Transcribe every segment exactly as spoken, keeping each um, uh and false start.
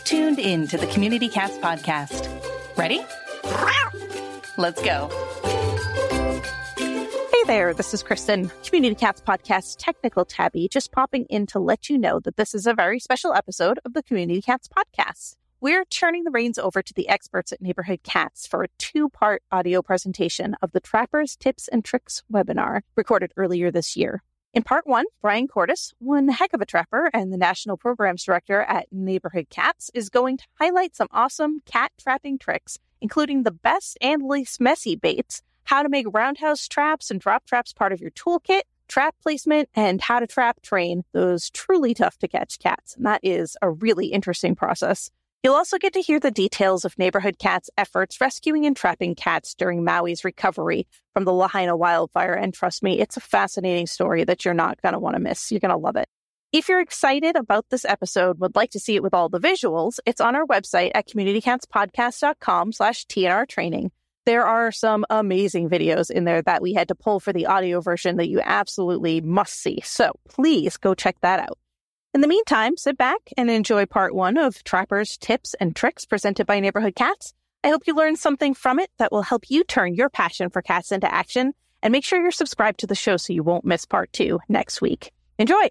You've tuned in to the Community Cats podcast. Ready? Let's go. Hey there, this is Kristen, Community Cats podcast technical tabby, just popping in to let you know that this is a very special episode of the Community Cats podcast. We're turning the reins over to the experts at Neighborhood Cats for a two-part audio presentation of the Trappers Tips and Tricks webinar recorded earlier this year. In part one, Brian Cordes, one heck of a trapper and the National Programs Director at Neighborhood Cats, is going to highlight some awesome cat trapping tricks, including the best and least messy baits, how to make roundhouse traps and drop traps part of your toolkit, trap placement, and how to trap train those truly tough to catch cats. And that is a really interesting process. You'll also get to hear the details of Neighborhood Cats' efforts rescuing and trapping cats during Maui's recovery from the Lahaina wildfire. And trust me, it's a fascinating story that you're not going to want to miss. You're going to love it. If you're excited about this episode, would like to see it with all the visuals, it's on our website at communitycatspodcast.com slash TNR training. There are some amazing videos in there that we had to pull for the audio version that you absolutely must see. So please go check that out. In the meantime, sit back and enjoy part one of Trappers, Tips, and Tricks presented by Neighborhood Cats. I hope you learned something from it that will help you turn your passion for cats into action. And make sure you're subscribed to the show so you won't miss part two next week. Enjoy!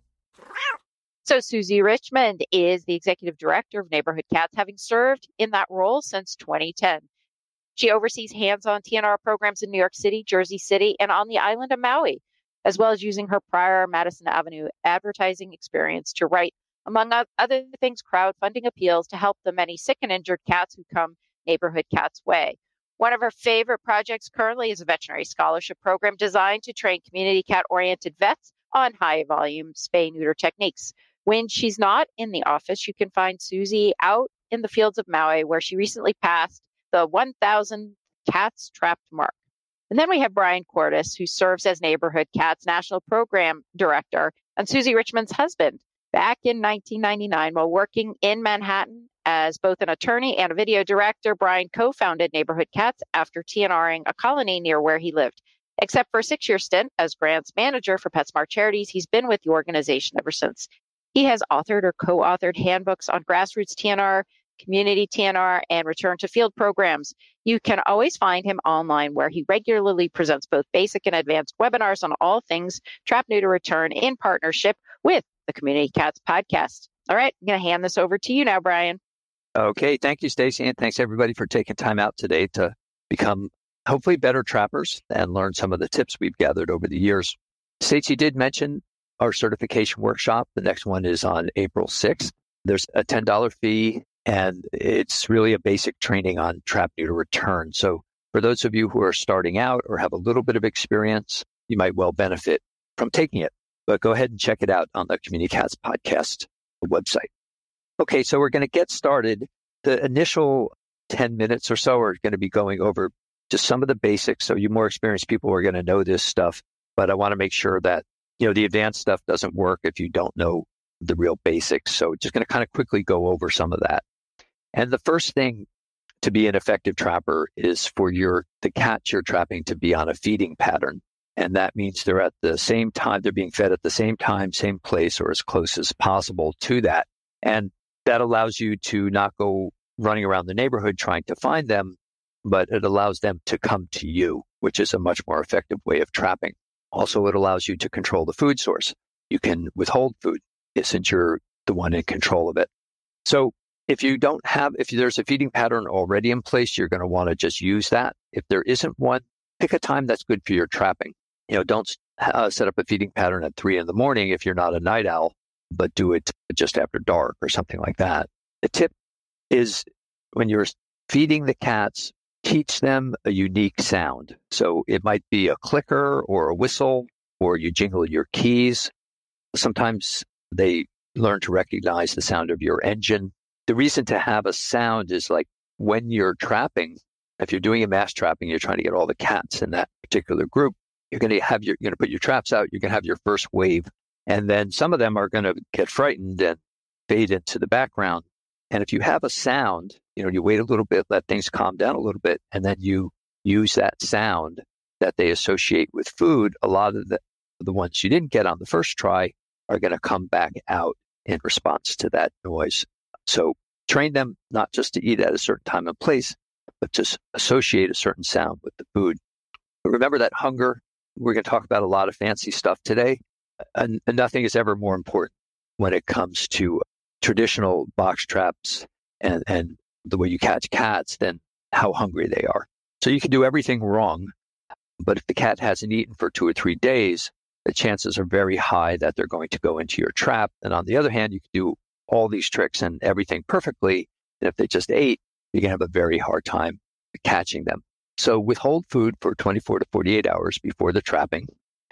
So Susie Richmond is the Executive Director of Neighborhood Cats, having served in that role since twenty ten. She oversees hands-on T N R programs in New York City, Jersey City, and on the island of Maui, as well as using her prior Madison Avenue advertising experience to write, among other things, crowdfunding appeals to help the many sick and injured cats who come Neighborhood Cats' way. One of her favorite projects currently is a veterinary scholarship program designed to train community cat-oriented vets on high-volume spay-neuter techniques. When she's not in the office, you can find Susie out in the fields of Maui, where she recently passed the one thousand cats trapped mark. And then we have Brian Cordes, who serves as Neighborhood Cats National Program Director and Susie Richmond's husband. Back in nineteen ninety-nine, while working in Manhattan as both an attorney and a video director, Brian co-founded Neighborhood Cats after TNRing a colony near where he lived. Except for a six-year stint as grants manager for PetSmart Charities, he's been with the organization ever since. He has authored or co-authored handbooks on grassroots T N R, community T N R, and return to field programs. You can always find him online, where he regularly presents both basic and advanced webinars on all things trap, neuter, return in partnership with the Community Cats podcast. All right, I'm going to hand this over to you now, Brian. Okay, thank you, Stacey, and thanks everybody for taking time out today to become hopefully better trappers and learn some of the tips we've gathered over the years. Stacey did mention our certification workshop. The next one is on April sixth. There's a ten dollars fee, and it's really a basic training on trap, neuter, return. So for those of you who are starting out or have a little bit of experience, you might well benefit from taking it. But go ahead and check it out on the Community Cats podcast website. Okay, so we're going to get started. The initial ten minutes or so are going to be going over just some of the basics. So you more experienced people are going to know this stuff, but I want to make sure that, you know, the advanced stuff doesn't work if you don't know the real basics. So just going to kind of quickly go over some of that. And the first thing to be an effective trapper is for your the cats you're trapping to be on a feeding pattern. And that means they're at the same time, they're being fed at the same time, same place, or as close as possible to that. And that allows you to not go running around the neighborhood trying to find them, but it allows them to come to you, which is a much more effective way of trapping. Also, it allows you to control the food source. You can withhold food since you're the one in control of it. So if you don't have, if there's a feeding pattern already in place, you're going to want to just use that. If there isn't one, pick a time that's good for your trapping. You know, don't uh, set up a feeding pattern at three in the morning if you're not a night owl, but do it just after dark or something like that. The tip is when you're feeding the cats, teach them a unique sound. So it might be a clicker or a whistle, or you jingle your keys. Sometimes they learn to recognize the sound of your engine. The reason to have a sound is like when you're trapping, if you're doing a mass trapping, you're trying to get all the cats in that particular group, you're going to have your, you're going to put your traps out, you're going to have your first wave. And then some of them are going to get frightened and fade into the background. And if you have a sound, you know, you wait a little bit, let things calm down a little bit, and then you use that sound that they associate with food. A lot of the, the ones you didn't get on the first try are going to come back out in response to that noise. So train them not just to eat at a certain time and place, but just associate a certain sound with the food. But remember that hunger, we're going to talk about a lot of fancy stuff today, and, and nothing is ever more important when it comes to traditional box traps and, and the way you catch cats than how hungry they are. So you can do everything wrong, but if the cat hasn't eaten for two or three days, the chances are very high that they're going to go into your trap. And on the other hand, you can do all these tricks and everything perfectly, and if they just ate, you're going to have a very hard time catching them. So withhold food for twenty-four to forty-eight hours before the trapping,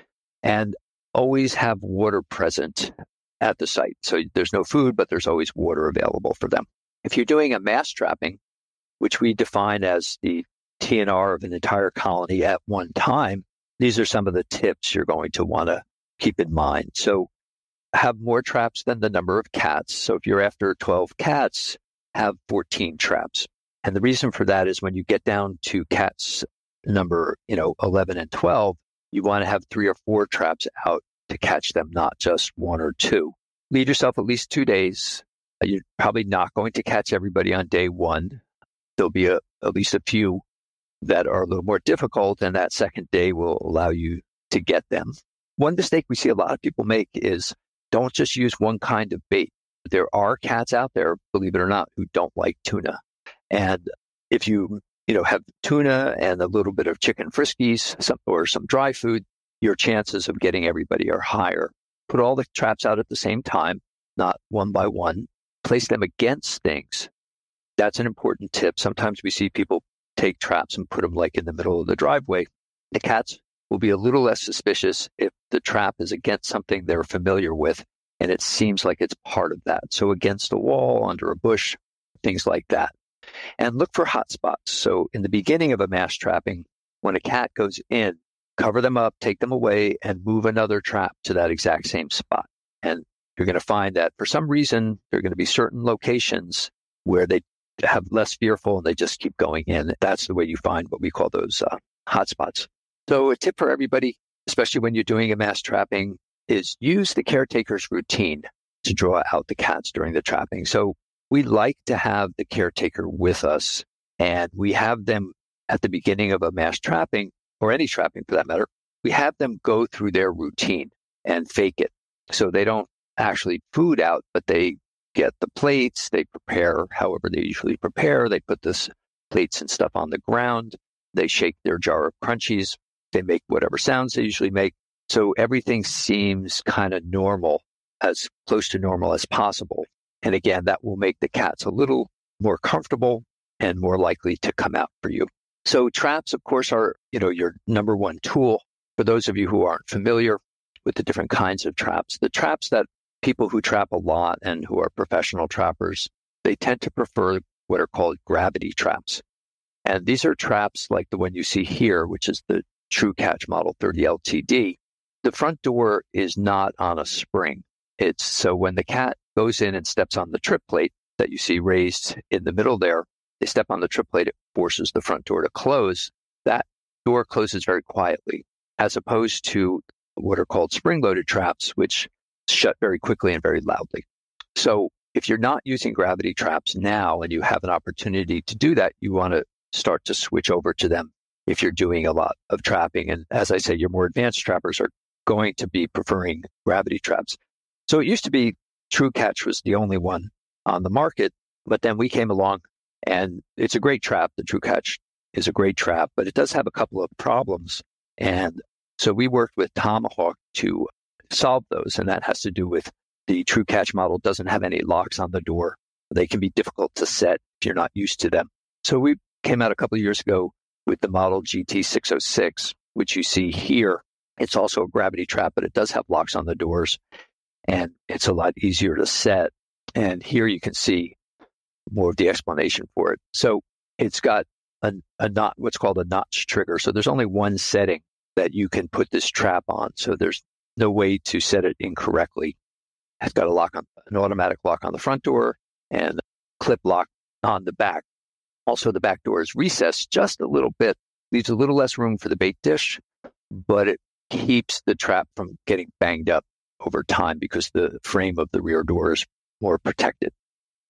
and always have water present at the site. So there's no food, but there's always water available for them. If you're doing a mass trapping, which we define as the T N R of an entire colony at one time, these are some of the tips you're going to want to keep in mind. So have more traps than the number of cats. So if you're after twelve cats, have fourteen traps. And the reason for that is when you get down to cats number, you know, eleven and twelve, you want to have three or four traps out to catch them, not just one or two. Leave yourself at least two days. You're probably not going to catch everybody on day one. There'll be a, at least a few that are a little more difficult, and that second day will allow you to get them. One mistake we see a lot of people make is don't just use one kind of bait. There are cats out there, believe it or not, who don't like tuna. And if you, you know, have tuna and a little bit of chicken friskies some, or some dry food, your chances of getting everybody are higher. Put all the traps out at the same time, not one by one. Place them against things. That's an important tip. Sometimes we see people take traps and put them like in the middle of the driveway. The cats will be a little less suspicious if the trap is against something they're familiar with and it seems like it's part of that. So against a wall, under a bush, things like that. And look for hot spots. So in the beginning of a mass trapping, when a cat goes in, cover them up, take them away, and move another trap to that exact same spot. And you're going to find that for some reason, there are going to be certain locations where they have less fearful and they just keep going in. That's the way you find what we call those uh, hot spots. So a tip for everybody, especially when you're doing a mass trapping, is use the caretaker's routine to draw out the cats during the trapping. So we like to have the caretaker with us, and we have them at the beginning of a mass trapping, or any trapping for that matter, we have them go through their routine and fake it. So they don't actually food out, but they get the plates, they prepare however they usually prepare, they put this plates and stuff on the ground, they shake their jar of crunchies, they make whatever sounds they usually make. So everything seems kind of normal, as close to normal as possible. And again, that will make the cats a little more comfortable and more likely to come out for you. So traps, of course, are, you know, your number one tool. For those of you who aren't familiar with the different kinds of traps, the traps that people who trap a lot and who are professional trappers, they tend to prefer what are called gravity traps. And these are traps like the one you see here, which is the True Catch Model thirty L T D. The front door is not on a spring. It's so when the cat goes in and steps on the trip plate that you see raised in the middle there, they step on the trip plate, it forces the front door to close. That door closes very quietly, as opposed to what are called spring-loaded traps, which shut very quickly and very loudly. So if you're not using gravity traps now and you have an opportunity to do that, you want to start to switch over to them if you're doing a lot of trapping. And as I say, your more advanced trappers are going to be preferring gravity traps. So it used to be True Catch was the only one on the market, but then we came along and it's a great trap. The True Catch is a great trap, but it does have a couple of problems. And so we worked with Tomahawk to solve those. And that has to do with the True Catch model doesn't have any locks on the door. They can be difficult to set if you're not used to them. So we came out a couple of years ago with the model G T six oh six, which you see here. It's also a gravity trap, but it does have locks on the doors and it's a lot easier to set. And here you can see more of the explanation for it. So it's got a, a knot, what's called a notch trigger. So there's only one setting that you can put this trap on. So there's no way to set it incorrectly. It's got a lock on, an automatic lock on the front door and a clip lock on the back. Also, the back door is recessed just a little bit, leaves a little less room for the bait dish, but it keeps the trap from getting banged up over time because the frame of the rear door is more protected.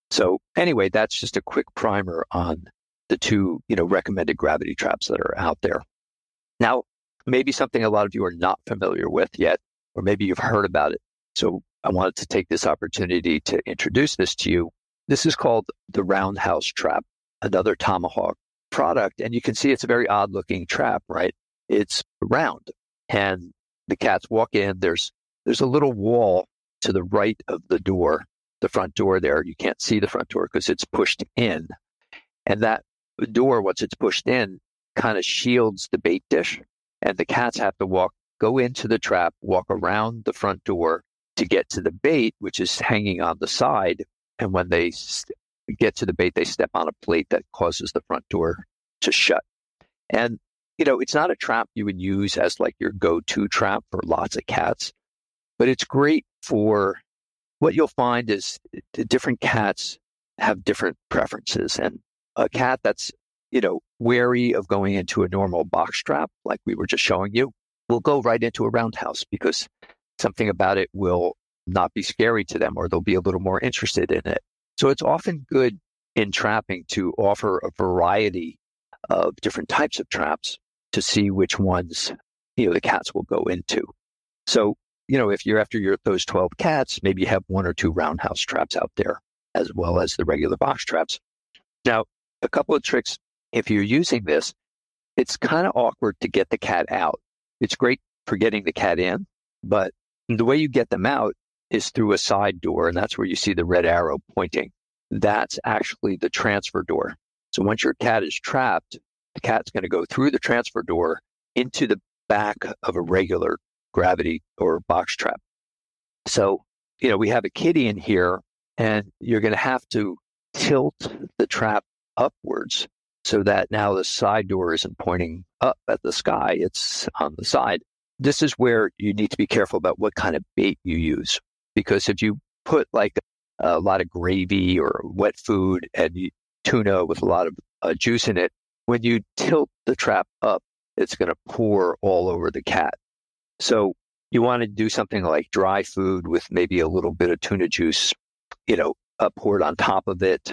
So anyway, that's just a quick primer on the two, you know, recommended gravity traps that are out there. Now, maybe something a lot of you are not familiar with yet, or maybe you've heard about it. So I wanted to take this opportunity to introduce this to you. This is called the Roundhouse Trap, another Tomahawk product. And you can see it's a very odd looking trap, right? It's round and the cats walk in. There's, there's a little wall to the right of the door, the front door there. You can't see the front door because it's pushed in. And that door, once it's pushed in, kind of shields the bait dish. And the cats have to walk, go into the trap, walk around the front door to get to the bait, which is hanging on the side. And when they st- get to the bait, they step on a plate that causes the front door to shut. And, you know, it's not a trap you would use as like your go-to trap for lots of cats, but it's great for what you'll find is different cats have different preferences. And a cat that's, you know, wary of going into a normal box trap, like we were just showing you, will go right into a roundhouse because something about it will not be scary to them, or they'll be a little more interested in it. So it's often good in trapping to offer a variety of different types of traps to see which ones, you know, the cats will go into. So, you know, if you're after your those twelve cats, maybe you have one or two roundhouse traps out there as well as the regular box traps. Now, a couple of tricks. If you're using this, it's kind of awkward to get the cat out. It's great for getting the cat in, but the way you get them out is through a side door, and that's where you see the red arrow pointing. That's actually the transfer door. So once your cat is trapped, the cat's going to go through the transfer door into the back of a regular gravity or box trap. So, you know, we have a kitty in here, and you're going to have to tilt the trap upwards so that now the side door isn't pointing up at the sky, it's on the side. This is where you need to be careful about what kind of bait you use, because if you put like a lot of gravy or wet food and you, tuna with a lot of uh, juice in it, when you tilt the trap up, it's going to pour all over the cat. So you want to do something like dry food with maybe a little bit of tuna juice, you know, uh, poured on top of it,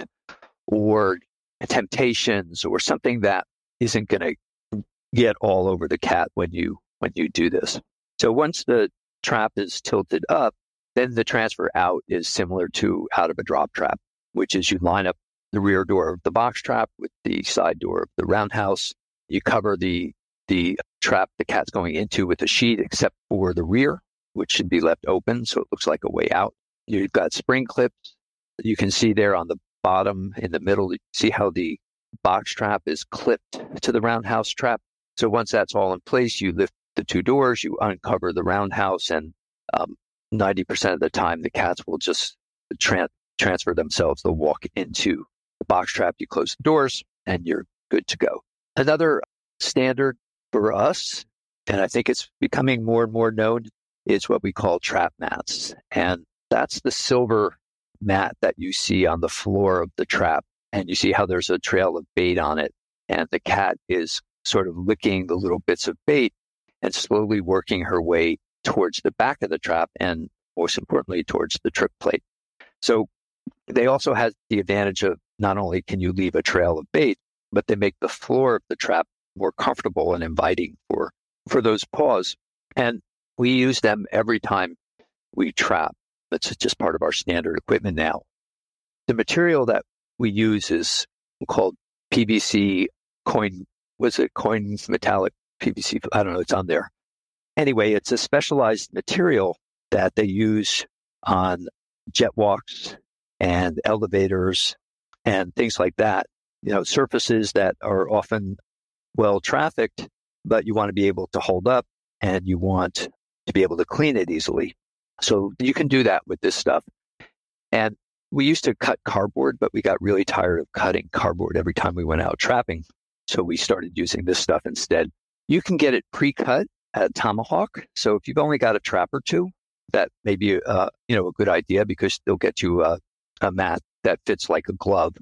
or Temptations or something that isn't going to get all over the cat when you when you do this. So once the trap is tilted up, then the transfer out is similar to out of a drop trap, which is you line up the rear door of the box trap with the side door of the roundhouse. You cover the the trap the cat's going into with a sheet, except for the rear, which should be left open so it looks like a way out. You've got spring clips. You can see there on the bottom in the middle, you see how the box trap is clipped to the roundhouse trap. So once that's all in place, you lift the two doors, you uncover the roundhouse, and um, ninety percent of the time the cats will just tra- transfer themselves. They'll walk into the box trap, you close the doors, and you're good to go. Another standard for us, and I think it's becoming more and more known, is what we call trap mats. And that's the silver mat that you see on the floor of the trap, and you see how there's a trail of bait on it, and the cat is sort of licking the little bits of bait and slowly working her way towards the back of the trap, and most importantly towards the trip plate. So they also have the advantage of not only can you leave a trail of bait, but they make the floor of the trap more comfortable and inviting for for those paws. And we use them every time we trap. It's just part of our standard equipment now. The material that we use is called P V C coin. Was it coin metallic P V C? I don't know. It's on there. Anyway, it's a specialized material that they use on jet walks and elevators and things like that. You know, surfaces that are often well trafficked, but you want to be able to hold up and you want to be able to clean it easily. So you can do that with this stuff. And we used to cut cardboard, but we got really tired of cutting cardboard every time we went out trapping. So we started using this stuff instead. You can get it pre-cut at Tomahawk. So if you've only got a trap or two, that may be uh, you know, a good idea, because they'll get you a, a mat that fits like a glove.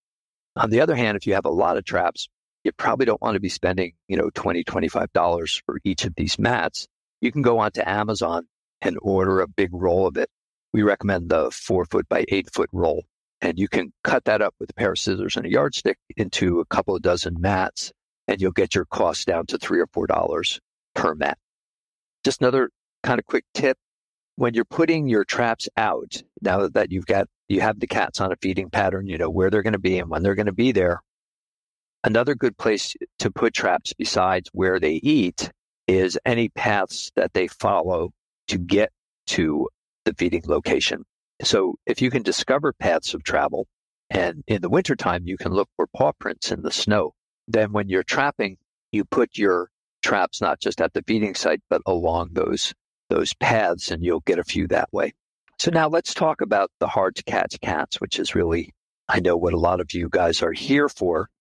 On the other hand, if you have a lot of traps, you probably don't want to be spending, you know, twenty dollars, twenty-five dollars for each of these mats. You can go onto Amazon and order a big roll of it. We recommend the four foot by eight foot roll. And you can cut that up with a pair of scissors and a yardstick into a couple of dozen mats, and you'll get your cost down to three or four dollars per mat. Just another kind of quick tip. When you're putting your traps out, now that you've got, you have the cats on a feeding pattern, you know where they're going to be and when they're going to be there. Another good place to put traps besides where they eat is any paths that they follow to get to the feeding location. So if you can discover paths of travel, and in the wintertime, you can look for paw prints in the snow, then when you're trapping, you put your traps not just at the feeding site, but along those those paths, and you'll get a few that way. So now let's talk about the hard to catch cats, which is really, I know, what a lot of you guys are here for.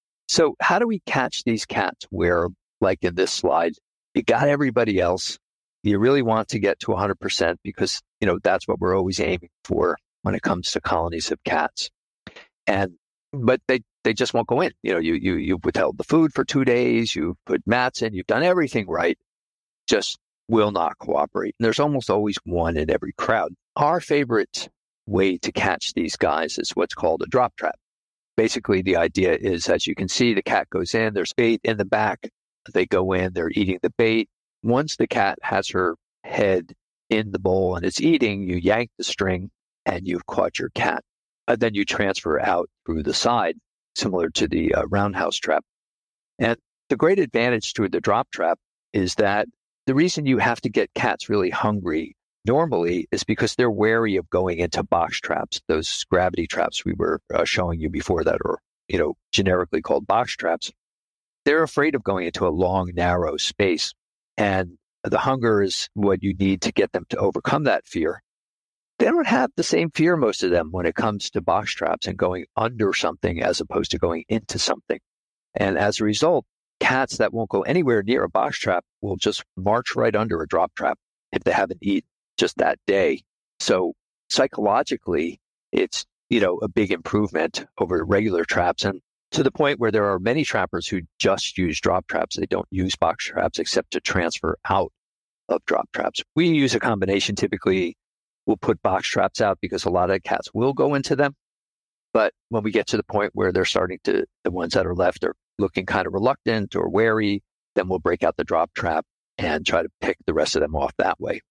So how do we catch these cats where, like in this slide, you got everybody else, you really want to get to one hundred percent because, you know, that's what we're always aiming for when it comes to colonies of cats. And, but they, they just won't go in. You know, you, you, you've withheld the food for two days, you've put mats in, you've done everything right, just will not cooperate. And there's almost always one in every crowd. Our favorite way to catch these guys is what's called a drop trap. Basically, the idea is, as you can see, the cat goes in, there's bait in the back, they go in, they're eating the bait. Once the cat has her head in the bowl and it's eating, you yank the string and you've caught your cat. And then you transfer out through the side, similar to the uh, roundhouse trap. And the great advantage to the drop trap is that the reason you have to get cats really hungry normally is because they're wary of going into box traps, those gravity traps we were uh, showing you before that are, you know, generically called box traps. They're afraid of going into a long, narrow space. And the hunger is what you need to get them to overcome that fear. They don't have the same fear, most of them, when it comes to box traps and going under something as opposed to going into something. And as a result, cats that won't go anywhere near a box trap will just march right under a drop trap if they haven't eaten just that day. So psychologically, it's, you know, a big improvement over regular traps. And to the point where there are many trappers who just use drop traps. They don't use box traps except to transfer out of drop traps. We use a combination. Typically, we'll put box traps out because a lot of cats will go into them. But when we get to the point where they're starting to, the ones that are left are looking kind of reluctant or wary, then we'll break out the drop trap and try to pick the rest of them off that way.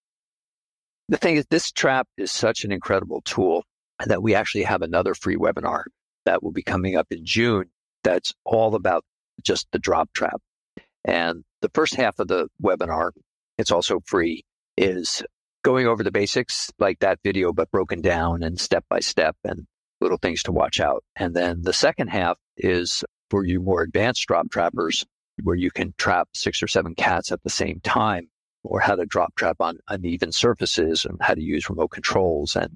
The thing is, this trap is such an incredible tool that we actually have another free webinar that will be coming up in June that's all about just the drop trap. And the first half of the webinar, it's also free, is going over the basics like that video, but broken down and step by step and little things to watch out. And then the second half is for you more advanced drop trappers, where you can trap six or seven cats at the same time, or how to drop trap on uneven surfaces and how to use remote controls and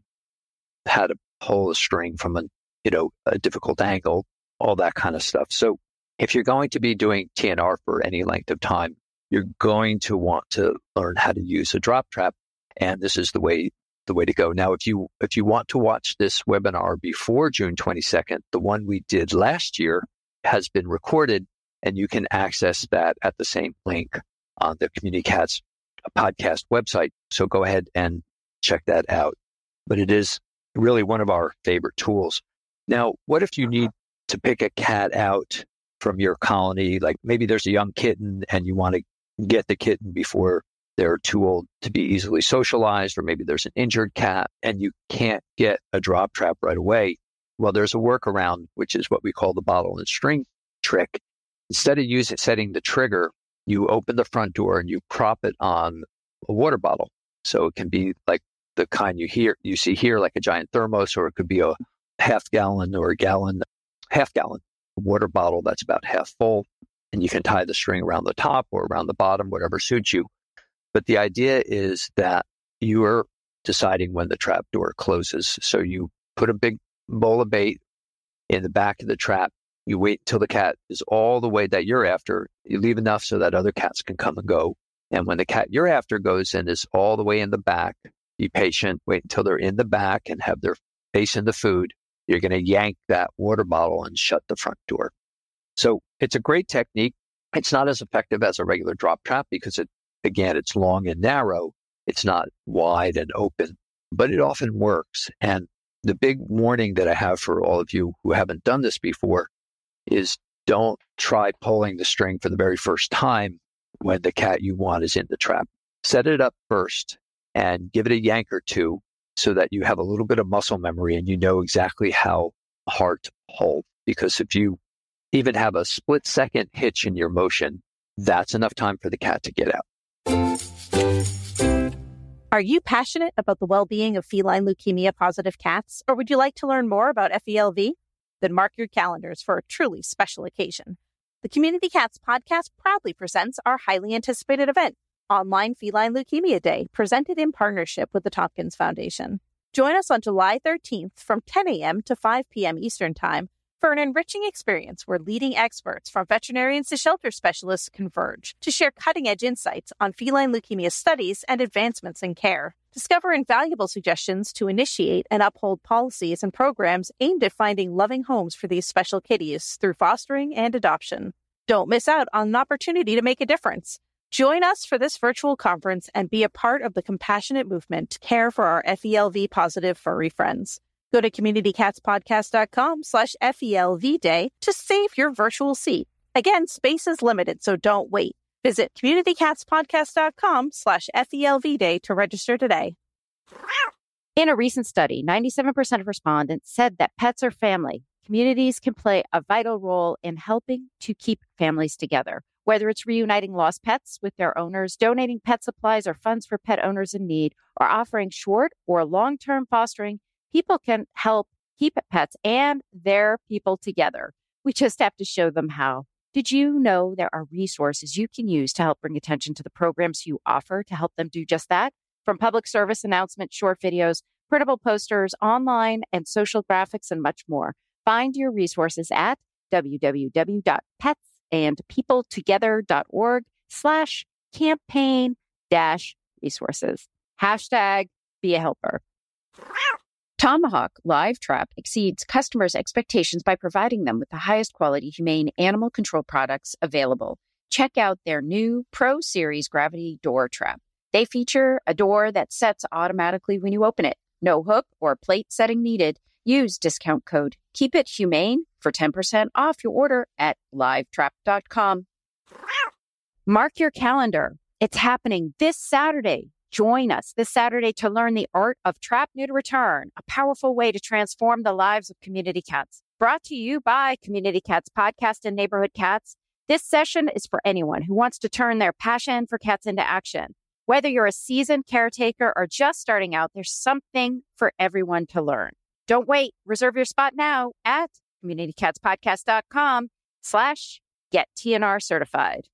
how to pull a string from a, you know, a difficult angle, all that kind of stuff. So if you're going to be doing T N R for any length of time, you're going to want to learn how to use a drop trap. And this is the way the way to go. Now, if you if you want to watch this webinar before June twenty-second, the one we did last year has been recorded, and you can access that at the same link on the Community Cats podcast website. So go ahead and check that out. But it is really one of our favorite tools. Now, what if you need to pick a cat out from your colony? Like maybe there's a young kitten and you want to get the kitten before they're too old to be easily socialized, or maybe there's an injured cat and you can't get a drop trap right away. Well, there's a workaround, which is what we call the bottle and string trick. Instead of using setting the trigger, you open the front door and you prop it on a water bottle. So it can be like the kind you hear you see here, like a giant thermos, or it could be a half gallon or a gallon, half gallon water bottle that's about half full. And you can tie the string around the top or around the bottom, whatever suits you. But the idea is that you are deciding when the trap door closes. So you put a big bowl of bait in the back of the trap. You wait until the cat is all the way that you're after. You leave enough so that other cats can come and go. And when the cat you're after goes and is all the way in the back, be patient, wait until they're in the back and have their face in the food. You're going to yank that water bottle and shut the front door. So it's a great technique. It's not as effective as a regular drop trap because, it, again, it's long and narrow. It's not wide and open, but it often works. And the big warning that I have for all of you who haven't done this before is don't try pulling the string for the very first time when the cat you want is in the trap. Set it up first and give it a yank or two so that you have a little bit of muscle memory and you know exactly how hard to pull. Because if you even have a split second hitch in your motion, that's enough time for the cat to get out. Are you passionate about the well-being of feline leukemia-positive cats, or would you like to learn more about F E L V? Then mark your calendars for a truly special occasion. The Community Cats podcast proudly presents our highly anticipated event, Online Feline Leukemia Day, presented in partnership with the Tompkins Foundation. Join us on July thirteenth from ten a.m. to five p.m. Eastern Time for an enriching experience where leading experts from veterinarians to shelter specialists converge to share cutting-edge insights on feline leukemia studies and advancements in care. Discover invaluable suggestions to initiate and uphold policies and programs aimed at finding loving homes for these special kitties through fostering and adoption. Don't miss out on an opportunity to make a difference. Join us for this virtual conference and be a part of the compassionate movement to care for our F E L V-positive furry friends. Go to communitycatspodcast.com slash FELV day to save your virtual seat. Again, space is limited, so don't wait. Visit communitycatspodcast.com slash FELV day to register today. In a recent study, ninety-seven percent of respondents said that pets are family. Communities can play a vital role in helping to keep families together. Whether it's reuniting lost pets with their owners, donating pet supplies or funds for pet owners in need, or offering short or long-term fostering, people can help keep pets and their people together. We just have to show them how. Did you know there are resources you can use to help bring attention to the programs you offer to help them do just that? From public service announcements, short videos, printable posters, online and social graphics, and much more. Find your resources at www.petsandpeopletogether.org slash campaign dash resources. Hashtag be a helper. Tomahawk Live Trap exceeds customers' expectations by providing them with the highest quality humane animal control products available. Check out their new Pro Series Gravity Door Trap. They feature a door that sets automatically when you open it. No hook or plate setting needed. Use discount code Keep It Humane for ten percent off your order at live trap dot com. Mark your calendar. It's happening this Saturday. Join us this Saturday to learn the art of trap neuter return, a powerful way to transform the lives of community cats. Brought to you by Community Cats Podcast and Neighborhood Cats. This session is for anyone who wants to turn their passion for cats into action. Whether you're a seasoned caretaker or just starting out, there's something for everyone to learn. Don't wait. Reserve your spot now at communitycatspodcast.com slash get TNR certified.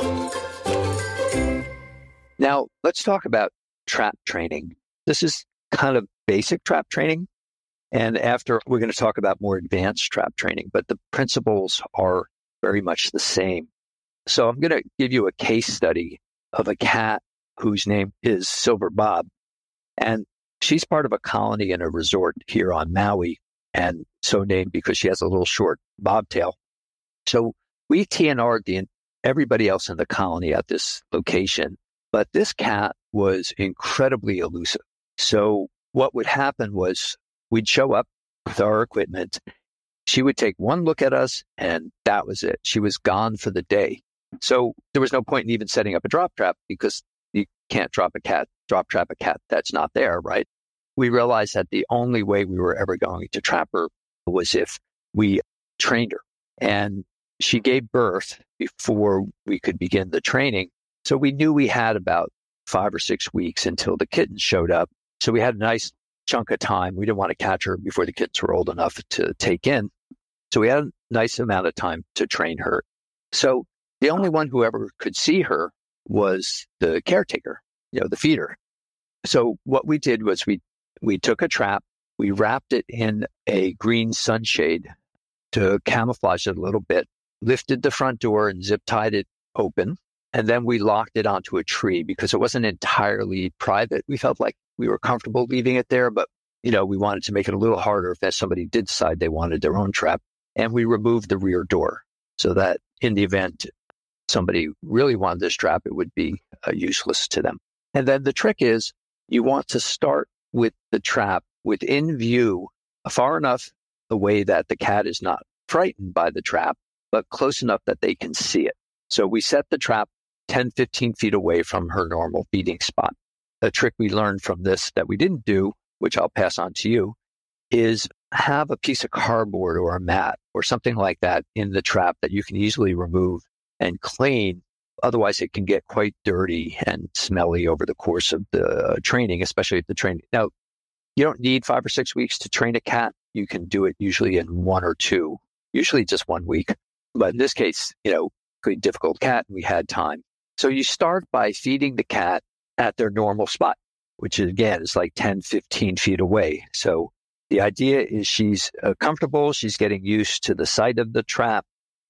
Now, let's talk about trap training. This is kind of basic trap training. And after, we're going to talk about more advanced trap training, but the principles are very much the same. So I'm going to give you a case study of a cat whose name is Silver Bob. And she's part of a colony in a resort here on Maui, and so named because she has a little short bobtail. So we T N R'd the, everybody else in the colony at this location. But this cat was incredibly elusive. So what would happen was we'd show up with our equipment. She would take one look at us, and that was it. She was gone for the day. So there was no point in even setting up a drop trap because you can't drop a cat, drop trap a cat that's not there, right? We realized that the only way we were ever going to trap her was if we trained her. And she gave birth before we could begin the training. So we knew we had about five or six weeks until the kittens showed up. So we had a nice chunk of time. We didn't want to catch her before the kittens were old enough to take in. So we had a nice amount of time to train her. So the only one who ever could see her was the caretaker, you know, the feeder. So what we did was we, we took a trap, we wrapped it in a green sunshade to camouflage it a little bit, lifted the front door and zip tied it open. And then we locked it onto a tree because it wasn't entirely private. We felt like we were comfortable leaving it there, but, you know, we wanted to make it a little harder if somebody did decide they wanted their own trap. And we removed the rear door so that in the event somebody really wanted this trap, it would be uh, useless to them. And then the trick is you want to start with the trap within view far enough away that the cat is not frightened by the trap, but close enough that they can see it. So we set the trap ten, fifteen feet away from her normal feeding spot. A trick we learned from this that we didn't do, which I'll pass on to you, is have a piece of cardboard or a mat or something like that in the trap that you can easily remove and clean. Otherwise, it can get quite dirty and smelly over the course of the training, especially if the training. Now, you don't need five or six weeks to train a cat. You can do it usually in one or two, usually just one week. But in this case, you know, pretty difficult cat, and we had time. So you start by feeding the cat at their normal spot, which again is like ten, fifteen feet away. So the idea is she's uh, comfortable. She's getting used to the sight of the trap.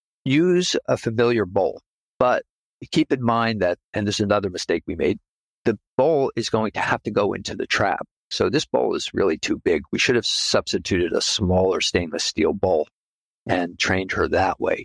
Use a familiar bowl, but keep in mind that, and this is another mistake we made, the bowl is going to have to go into the trap. So this bowl is really too big. We should have substituted a smaller stainless steel bowl and trained her that way.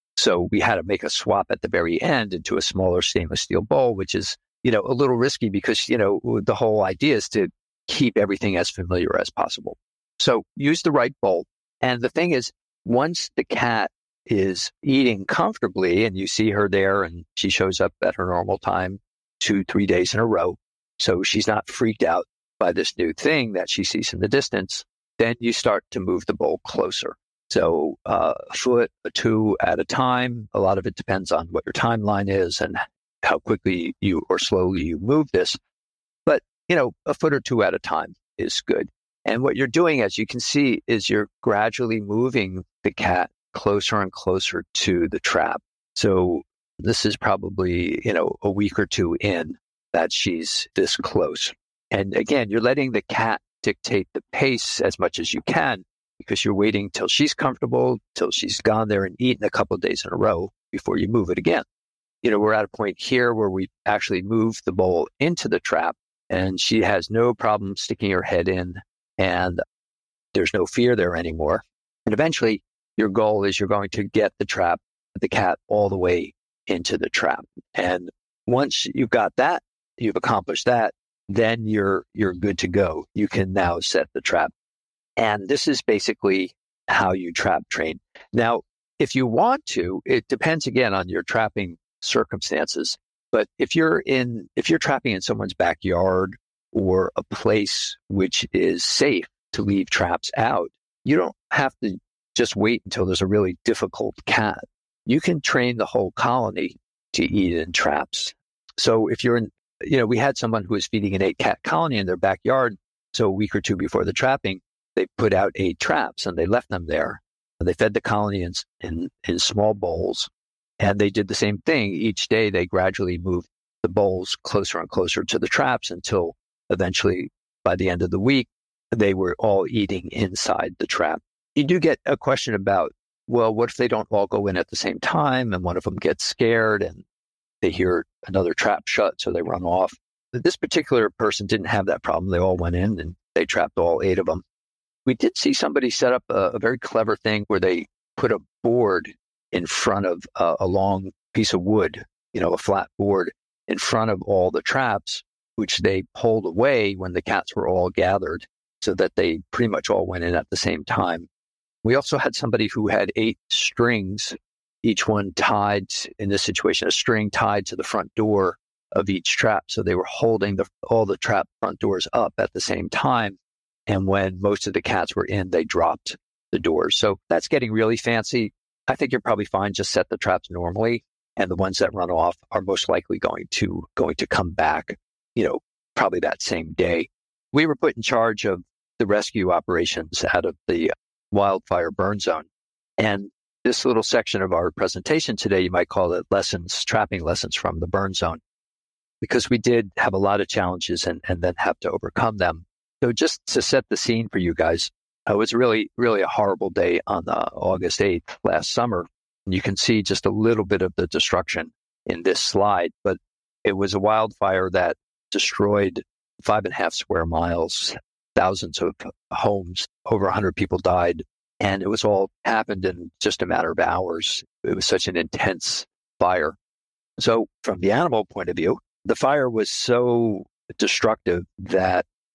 So we had to make a swap at the very end into a smaller stainless steel bowl, which is, you know, a little risky because, you know, the whole idea is to keep everything as familiar as possible. So use the right bowl. And the thing is, once the cat is eating comfortably and you see her there and she shows up at her normal time two, three days in a row, so she's not freaked out by this new thing that she sees in the distance, then you start to move the bowl closer. So uh, a foot, a two at a time. A lot of it depends on what your timeline is and how quickly you or slowly you move this. But, you know, a foot or two at a time is good. And what you're doing, as you can see, is you're gradually moving the cat closer and closer to the trap. So this is probably, you know, a week or two in that she's this close. And again, you're letting the cat dictate the pace as much as you can because you're waiting till she's comfortable, till she's gone there and eaten a couple of days in a row before you move it again. You know, we're at a point here where we actually moved the bowl into the trap and she has no problem sticking her head in and there's no fear there anymore. And eventually your goal is you're going to get the trap, the cat all the way into the trap. And once you've got that, you've accomplished that, then you're you're good to go. You can now set the trap. And this is basically how you trap train. Now, if you want to, it depends again on your trapping circumstances. But if you're in if you're trapping in someone's backyard or a place which is safe to leave traps out, you don't have to just wait until there's a really difficult cat. You can train the whole colony to eat in traps. So if you're in, you know, we had someone who was feeding an eight cat colony in their backyard. So a week or two before the trapping, they put out eight traps and they left them there. And they fed the colony in, in, in small bowls. And they did the same thing. Each day, they gradually moved the bowls closer and closer to the traps until eventually, by the end of the week, they were all eating inside the trap. You do get a question about, well, what if they don't all go in at the same time and one of them gets scared and they hear another trap shut, so they run off? This particular person didn't have that problem. They all went in and they trapped all eight of them. We did see somebody set up a, a very clever thing where they put a board in front of uh, a long piece of wood, you know, a flat board in front of all the traps, which they pulled away when the cats were all gathered so that they pretty much all went in at the same time. We also had somebody who had eight strings, each one tied, in this situation, a string tied to the front door of each trap. So they were holding the, all the trap front doors up at the same time. And when most of the cats were in, they dropped the doors. So that's getting really fancy. I think you're probably fine. Just set the traps normally. And the ones that run off are most likely going to going to come back, you know, probably that same day. We were put in charge of the rescue operations out of the wildfire burn zone. And this little section of our presentation today, you might call it lessons, trapping lessons from the burn zone, because we did have a lot of challenges and, and then have to overcome them. So just to set the scene for you guys, it was really, really a horrible day on uh, August eighth last summer. And you can see just a little bit of the destruction in this slide, but it was a wildfire that destroyed five and a half square miles, thousands of homes, over one hundred people died. And it was all happened in just a matter of hours. It was such an intense fire. So from the animal point of view, the fire was so destructive that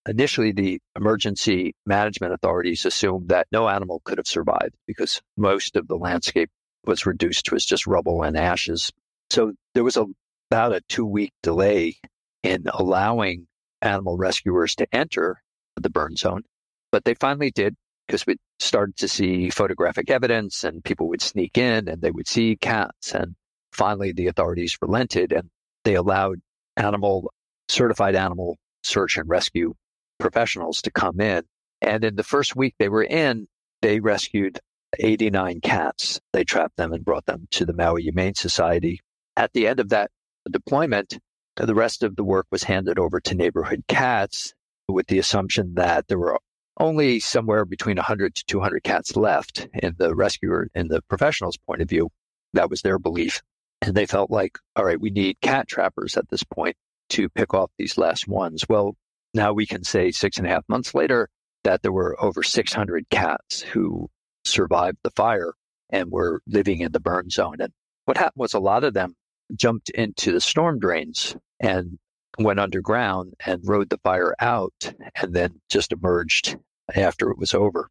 initially the emergency management authorities assumed that no animal could have survived because most of the landscape was reduced to just rubble and ashes. So there was a, about a two-week delay in allowing animal rescuers to enter the burn zone. But they finally did, because we started to see photographic evidence and people would sneak in and they would see cats. And finally, the authorities relented and they allowed animal certified animal search and rescue professionals to come in. And in the first week they were in, they rescued eighty-nine cats. They trapped them and brought them to the Maui Humane Society. At the end of that deployment, the rest of the work was handed over to Neighborhood Cats with the assumption that there were only somewhere between one hundred to two hundred cats left in the rescuer, in the professional's point of view. That was their belief. And they felt like, all right, we need cat trappers at this point to pick off these last ones. Well, now we can say six and a half months later that there were over six hundred cats who survived the fire and were living in the burn zone. And what happened was a lot of them jumped into the storm drains and went underground and rode the fire out and then just emerged after it was over.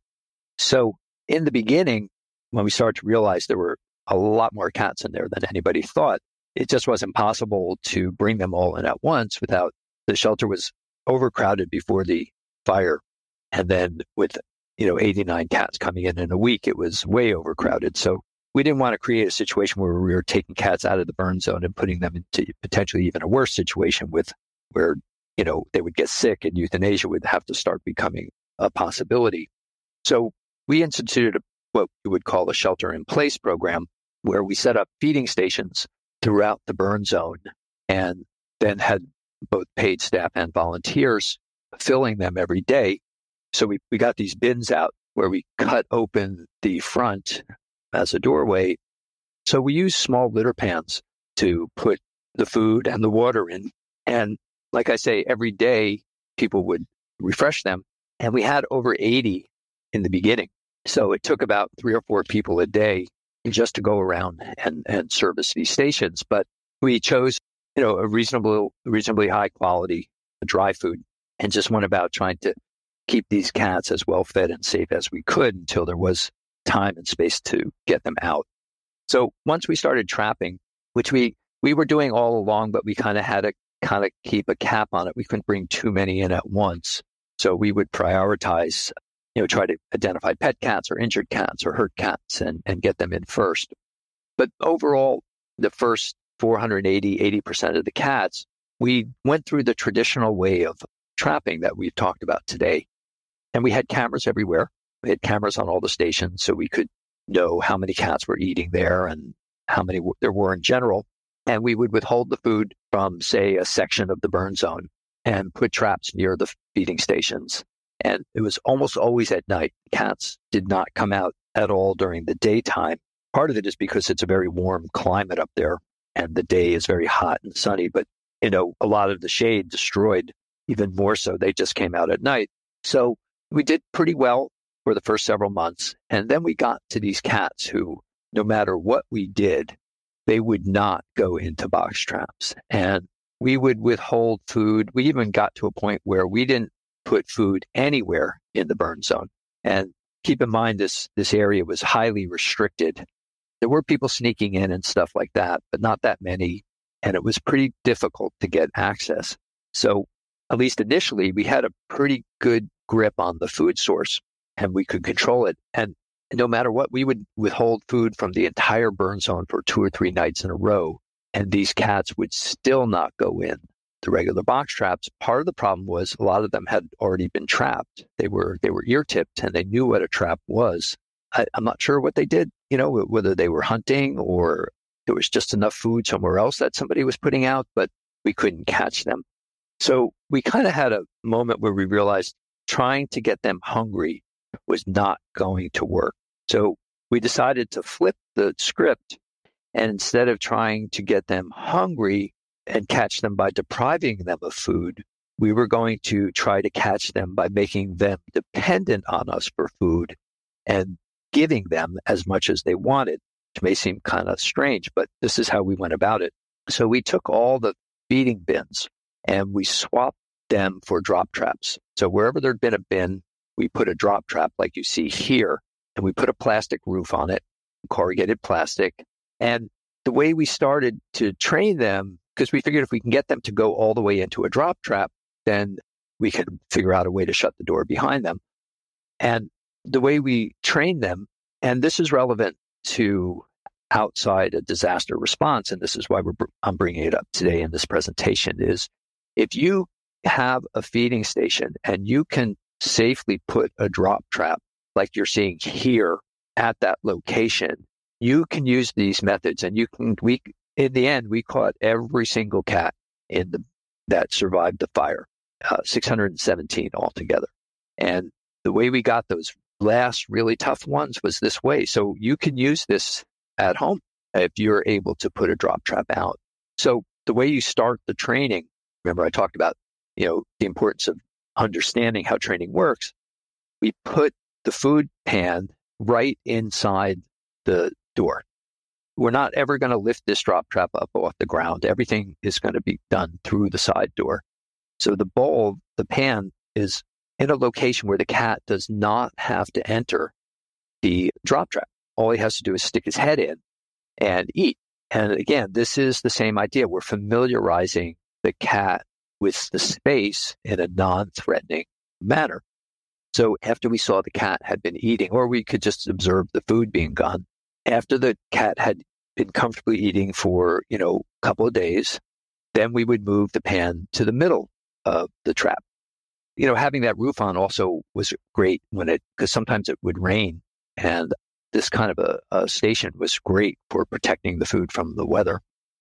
So in the beginning, when we started to realize there were a lot more cats in there than anybody thought, it just wasn't possible to bring them all in at once without, the shelter was overcrowded before the fire. And then with, you know, eighty-nine cats coming in in a week, it was way overcrowded. So we didn't want to create a situation where we were taking cats out of the burn zone and putting them into potentially even a worse situation with where, you know, they would get sick and euthanasia would have to start becoming a possibility. So we instituted a, what we would call a shelter-in-place program where we set up feeding stations throughout the burn zone and then had both paid staff and volunteers filling them every day. So we, we got these bins out where we cut open the front as a doorway. So we use small litter pans to put the food and the water in. And like I say, every day people would refresh them. And we had over eighty in the beginning. So it took about three or four people a day just to go around and, and service these stations. But we chose, you know, a reasonable, reasonably high quality dry food and just went about trying to keep these cats as well fed and safe as we could until there was time and space to get them out. So once we started trapping, which we, we were doing all along, but we kind of had to kind of keep a cap on it. We couldn't bring too many in at once. So we would prioritize, you know, try to identify pet cats or injured cats or hurt cats and, and get them in first. But overall, the first four hundred eighty, eighty percent of the cats, we went through the traditional way of trapping that we've talked about today. And we had cameras everywhere. We had cameras on all the stations so we could know how many cats were eating there and how many w- there were in general. And we would withhold the food from, say, a section of the burn zone and put traps near the feeding stations. And it was almost always at night. Cats did not come out at all during the daytime. Part of it is because it's a very warm climate up there and the day is very hot and sunny. But, you know, a lot of the shade destroyed even more so. They just came out at night. So we did pretty well for the first several months. And then we got to these cats who, no matter what we did, they would not go into box traps. And we would withhold food. We even got to a point where we didn't put food anywhere in the burn zone. And keep in mind, this, this area was highly restricted. There were people sneaking in and stuff like that, but not that many. And it was pretty difficult to get access. So at least initially, we had a pretty good grip on the food source and we could control it. And no matter what, we would withhold food from the entire burn zone for two or three nights in a row. And these cats would still not go in the regular box traps. Part of the problem was a lot of them had already been trapped. They were they were ear tipped and they knew what a trap was. I, I'm not sure what they did, you know, whether they were hunting or there was just enough food somewhere else that somebody was putting out, but we couldn't catch them. So we kind of had a moment where we realized trying to get them hungry was not going to work. So we decided to flip the script, and instead of trying to get them hungry and catch them by depriving them of food, we were going to try to catch them by making them dependent on us for food and giving them as much as they wanted, which may seem kind of strange, but this is how we went about it. So we took all the feeding bins and we swapped them for drop traps. So wherever there'd been a bin, we put a drop trap like you see here, and we put a plastic roof on it, corrugated plastic. And the way we started to train them, because we figured if we can get them to go all the way into a drop trap, then we could figure out a way to shut the door behind them. And the way we train them, and this is relevant to outside a disaster response, and this is why we're, I'm bringing it up today in this presentation, is if you have a feeding station and you can safely put a drop trap like you're seeing here at that location, you can use these methods, and you can, we, in the end, we caught every single cat in the, that survived the fire, uh, six hundred seventeen altogether. And the way we got those last really tough ones was this way. So you can use this at home if you're able to put a drop trap out. So the way you start the training, remember I talked about, you know, the importance of understanding how training works. We put the food pan right inside the door. We're not ever going to lift this drop trap up off the ground. Everything is going to be done through the side door. So the bowl, the pan, is in a location where the cat does not have to enter the drop trap. All he has to do is stick his head in and eat. And again, this is the same idea. We're familiarizing the cat with the space in a non-threatening manner. So after we saw the cat had been eating, or we could just observe the food being gone, after the cat had been comfortably eating for, you know, a couple of days, then we would move the pan to the middle of the trap. You know, having that roof on also was great when it, because sometimes it would rain, and this kind of a, a station was great for protecting the food from the weather.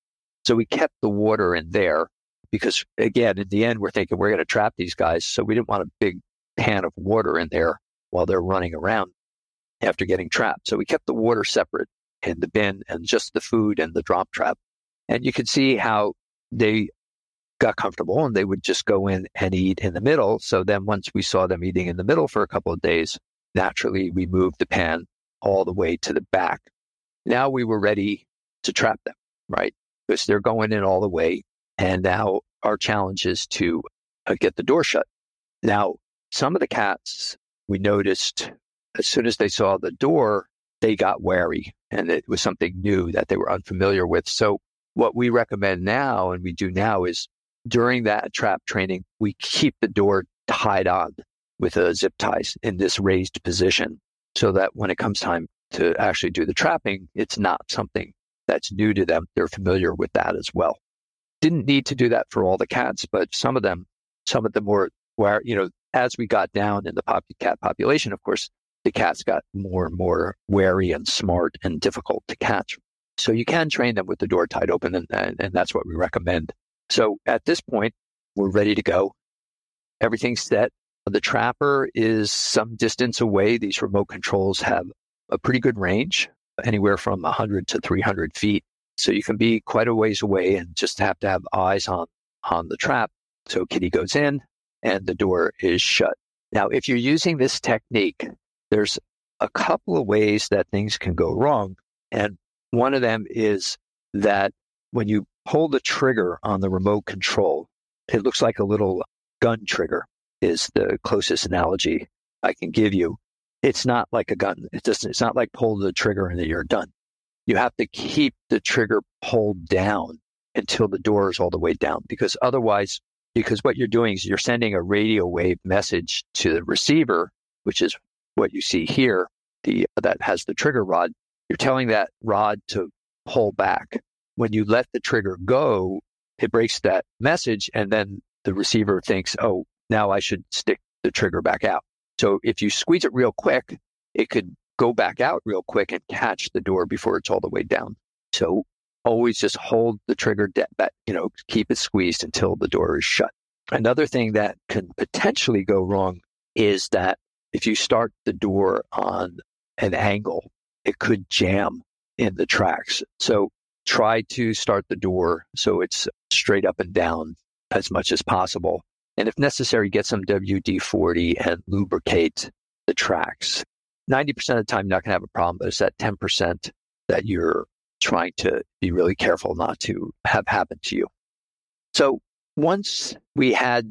So we kept the water in there because, again, in the end, we're thinking we're going to trap these guys. So we didn't want a big pan of water in there while they're running around after getting trapped. So we kept the water separate in the bin and just the food and the drop trap. And you could see how they got comfortable and they would just go in and eat in the middle. So then once we saw them eating in the middle for a couple of days, naturally we moved the pan all the way to the back. Now we were ready to trap them, right? Because they're going in all the way. And now our challenge is to uh, get the door shut. Now, some of the cats, we noticed as soon as they saw the door, they got wary, and it was something new that they were unfamiliar with. So what we recommend now, and we do now, is during that trap training, we keep the door tied on with a zip tie in this raised position so that when it comes time to actually do the trapping, it's not something that's new to them. They're familiar with that as well. Didn't need to do that for all the cats, but some of them, some of them were, where, you know, as we got down in the pop- cat population, of course, the cats got more and more wary and smart and difficult to catch. So you can train them with the door tied open, and, and, and that's what we recommend. So at this point, we're ready to go. Everything's set. The trapper is some distance away. These remote controls have a pretty good range, anywhere from one hundred to three hundred feet. So you can be quite a ways away and just have to have eyes on, on the trap. So Kitty goes in and the door is shut. Now, if you're using this technique, there's a couple of ways that things can go wrong. And one of them is that when you pull the trigger on the remote control, it looks like a little gun trigger is the closest analogy I can give you. It's not like a gun. It doesn't, it's not like pull the trigger and then you're done. You have to keep the trigger pulled down until the door is all the way down, because otherwise, because what you're doing is you're sending a radio wave message to the receiver, which is what you see here, the that has the trigger rod. You're telling that rod to pull back. When you let the trigger go, it breaks that message, and then the receiver thinks, oh, now I should stick the trigger back out. So if you squeeze it real quick, it could go back out real quick and catch the door before it's all the way down. So always just hold the trigger, de- back, you know, keep it squeezed until the door is shut. Another thing that can potentially go wrong is that if you start the door on an angle, it could jam in the tracks. So try to start the door so it's straight up and down as much as possible. And if necessary, get some W D forty and lubricate the tracks. ninety percent of the time, you're not going to have a problem, but it's that ten percent that you're trying to be really careful not to have happen to you. So once we had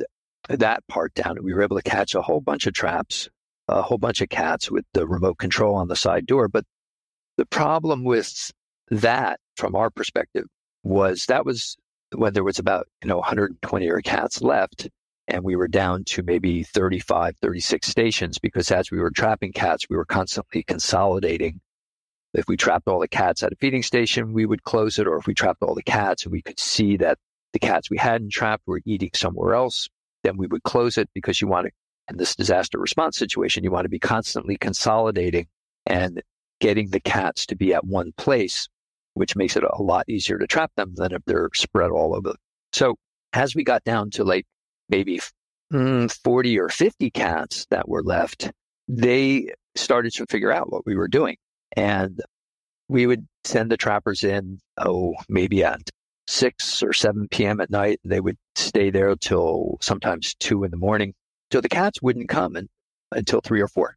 that part down. We were able to catch a whole bunch of traps, a whole bunch of cats with the remote control on the side door. But the problem with that, from our perspective, was that was when there was about, you know, one hundred twenty or cats left. And we were down to maybe thirty-five, thirty-six stations, because as we were trapping cats, we were constantly consolidating. If we trapped all the cats at a feeding station, we would close it. Or if we trapped all the cats and we could see that the cats we hadn't trapped were eating somewhere else, then we would close it, because you want to, in this disaster response situation, you want to be constantly consolidating and getting the cats to be at one place, which makes it a lot easier to trap them than if they're spread all over. So as we got down to like maybe mm, forty or fifty cats that were left, they started to figure out what we were doing. And we would send the trappers in, oh, maybe at six or seven p.m. at night. They would stay there till sometimes two in the morning. So the cats wouldn't come in, until three or four.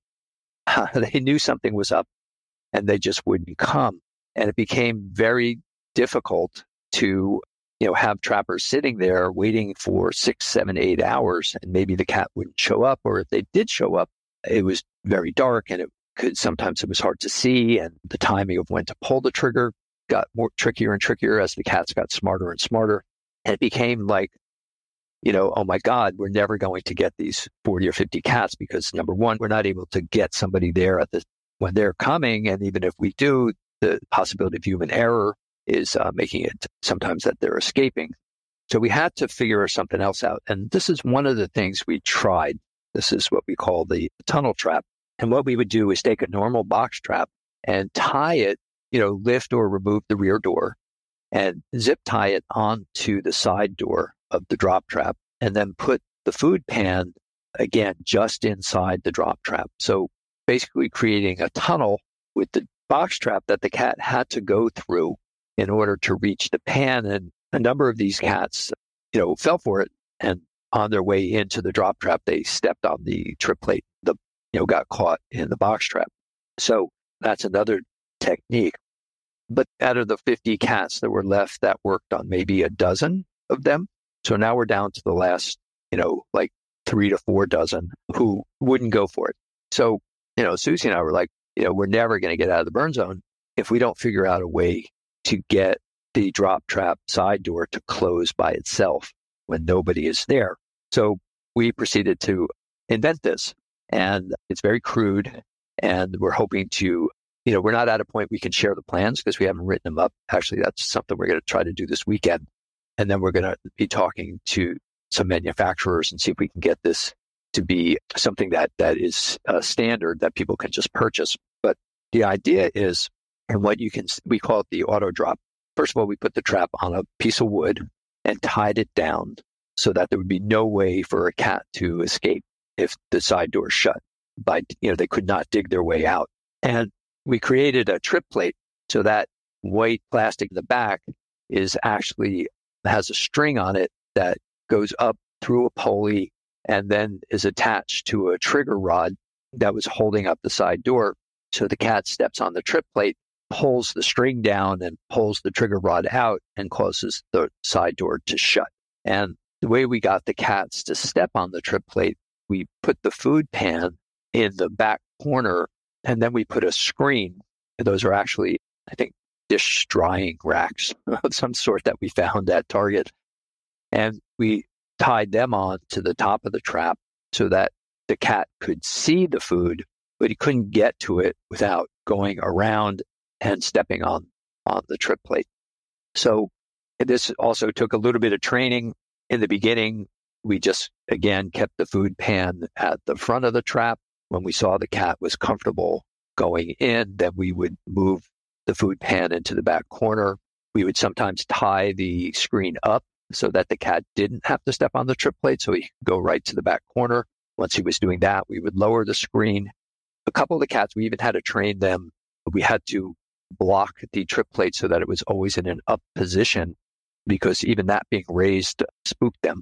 They knew something was up and they just wouldn't come. And it became very difficult to, you know, have trappers sitting there waiting for six, seven, eight hours, and maybe the cat wouldn't show up. Or if they did show up, it was very dark, and it could sometimes it was hard to see, and the timing of when to pull the trigger got more trickier and trickier as the cats got smarter and smarter. And it became like, you know, oh my God, we're never going to get these forty or fifty cats, because number one, we're not able to get somebody there at the when they're coming, and even if we do, the possibility of human error is uh, making it sometimes that they're escaping. So we had to figure something else out. And this is one of the things we tried. This is what we call the tunnel trap. And what we would do is take a normal box trap and tie it, you know, lift or remove the rear door and zip tie it onto the side door of the drop trap, and then put the food pan, again, just inside the drop trap. So basically creating a tunnel with the box trap that the cat had to go through in order to reach the pan. And a number of these cats, you know, fell for it, and on their way into the drop trap, they stepped on the trip plate, the, you know, got caught in the box trap. So that's another technique. But out of the fifty cats that were left, that worked on maybe a dozen of them. So now we're down to the last, you know, like three to four dozen who wouldn't go for it. So, you know, Susie and I were like, you know, we're never going to get out of the burn zone if we don't figure out a way to get the drop trap side door to close by itself when nobody is there. So we proceeded to invent this, and it's very crude, and we're hoping to, you know, we're not at a point we can share the plans because we haven't written them up. Actually, that's something we're going to try to do this weekend. And then we're going to be talking to some manufacturers and see if we can get this to be something that, that is a standard that people can just purchase. But the idea is, and what you can, we call it the auto drop. First of all, we put the trap on a piece of wood and tied it down so that there would be no way for a cat to escape if the side door shut. By, you know, they could not dig their way out. And we created a trip plate so that white plastic in the back is actually has a string on it that goes up through a pulley and then is attached to a trigger rod that was holding up the side door. So the cat steps on the trip plate, pulls the string down and pulls the trigger rod out and causes the side door to shut. And the way we got the cats to step on the trip plate, we put the food pan in the back corner, and then we put a screen. Those are actually, I think, dish drying racks of some sort that we found at Target. And we tied them on to the top of the trap so that the cat could see the food, but he couldn't get to it without going around and stepping on, on the trip plate. So this also took a little bit of training. In the beginning, we just, again, kept the food pan at the front of the trap. When we saw the cat was comfortable going in, then we would move the food pan into the back corner. We would sometimes tie the screen up so that the cat didn't have to step on the trip plate, so he could go right to the back corner. Once he was doing that, we would lower the screen. A couple of the cats, we even had to train them. We had to block the trip plate so that it was always in an up position, because even that being raised spooked them.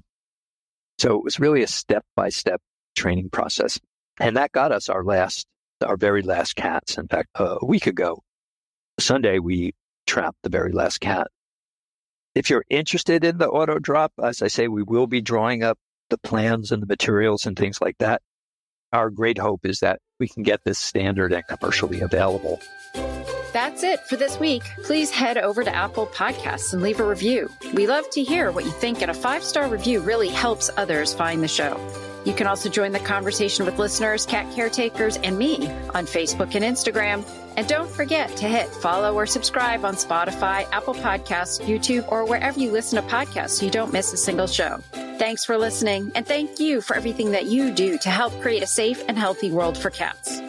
So it was really a step-by-step training process. And that got us our last, our very last cats. In fact, uh, a week ago, Sunday, we trapped the very last cat. If you're interested in the auto drop, as I say, we will be drawing up the plans and the materials and things like that. Our great hope is that we can get this standard and commercially available. That's it for this week. Please head over to Apple Podcasts and leave a review. We love to hear what you think, and a five-star review really helps others find the show. You can also join the conversation with listeners, cat caretakers, and me on Facebook and Instagram. And don't forget to hit follow or subscribe on Spotify, Apple Podcasts, YouTube, or wherever you listen to podcasts so you don't miss a single show. Thanks for listening, and thank you for everything that you do to help create a safe and healthy world for cats.